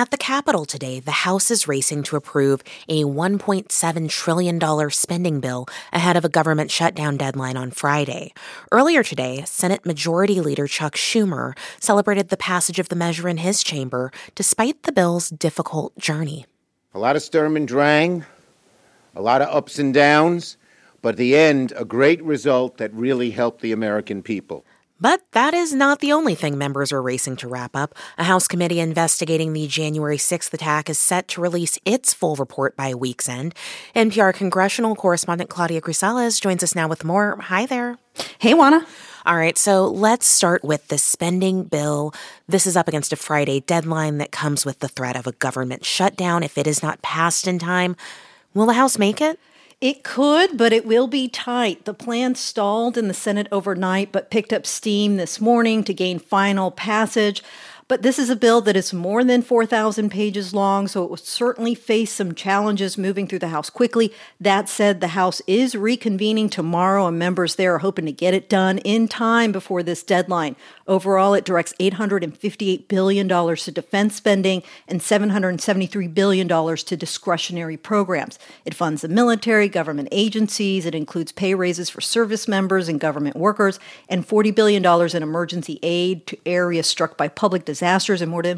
At the Capitol today, the House is racing to approve a $1.7 trillion spending bill ahead of a government shutdown deadline on Friday. Earlier today, Senate Majority Leader Chuck Schumer celebrated the passage of the measure in his chamber despite the bill's difficult journey. A lot of sturm and drang, a lot of ups and downs, but at the end, a great result that really helped the American people. But that is not the only thing members are racing to wrap up. A House committee investigating the January 6th attack is set to release its full report by week's end. NPR congressional correspondent Claudia Grisales joins us now with more. Hi there. Hey, Juana. All right, so let's start with the spending bill. This is up against a Friday deadline that comes with the threat of a government shutdown if it is not passed in time. Will the House make it? It could, but it will be tight. The plan stalled in the Senate overnight, but picked up steam this morning to gain final passage. But this is a bill that is more than 4,000 pages long, so it will certainly face some challenges moving through the House quickly. That said, the House is reconvening tomorrow, and members there are hoping to get it done in time before this deadline. Overall, it directs $858 billion to defense spending and $773 billion to discretionary programs. It funds the military, government agencies. It includes pay raises for service members and government workers, and $40 billion in emergency aid to areas struck by public disasters, and more than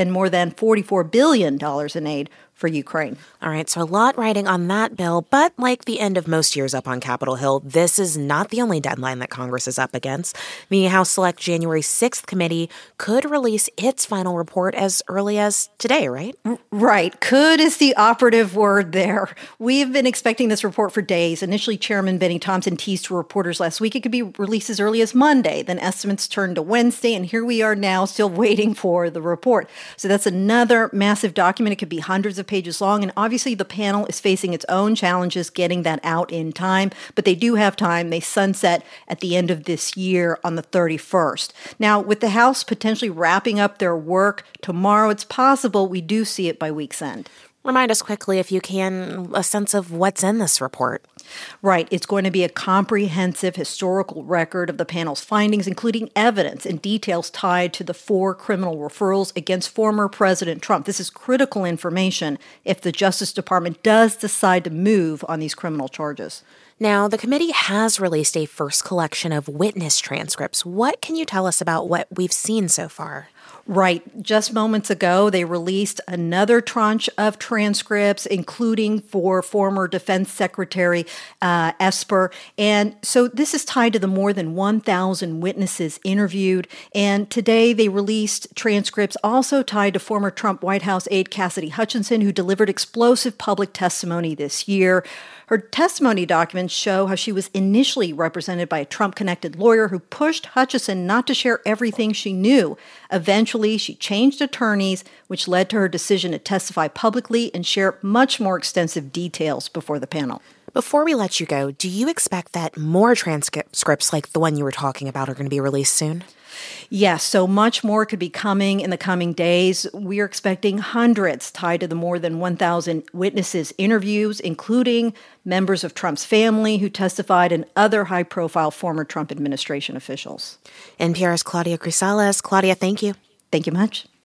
$44 billion in aid for Ukraine. All right, so a lot riding on that bill, but like the end of most years up on Capitol Hill, this is not the only deadline that Congress is up against. The House Select January 6th committee could release its final report as early as today, right? Right. Could is the operative word there. We've been expecting this report for days. Initially, Chairman Benny Thompson teased to reporters last week it could be released as early as Monday. Then estimates turned to Wednesday, and here we are now still waiting for the report. So that's another massive document. It could be hundreds of pages long, and obviously the panel is facing its own challenges getting that out in time, but they do have time. They sunset at the end of this year on the 31st. Now, with the House potentially wrapping up their work tomorrow, it's possible we do see it by week's end. Remind us quickly, if you can, a sense of what's in this report. Right. It's going to be a comprehensive historical record of the panel's findings, including evidence and details tied to the 4 criminal referrals against former President Trump. This is critical information if the Justice Department does decide to move on these criminal charges. Now, the committee has released a first collection of witness transcripts. What can you tell us about what we've seen so far? Right. Just moments ago, they released another tranche of transcripts, including for former Defense Secretary Esper. And so this is tied to the more than 1,000 witnesses interviewed. And today they released transcripts also tied to former Trump White House aide Cassidy Hutchinson, who delivered explosive public testimony this year. Her testimony documents show how she was initially represented by a Trump-connected lawyer who pushed Hutchinson not to share everything she knew. Eventually, she changed attorneys, which led to her decision to testify publicly and share much more extensive details before the panel. Before we let you go, do you expect that more transcripts like the one you were talking about are going to be released soon? Yes, so much more could be coming in the coming days. We are expecting hundreds tied to the more than 1,000 witnesses' interviews, including members of Trump's family who testified and other high-profile former Trump administration officials. NPR's Claudia Grisales. Claudia, thank you. Thank you much.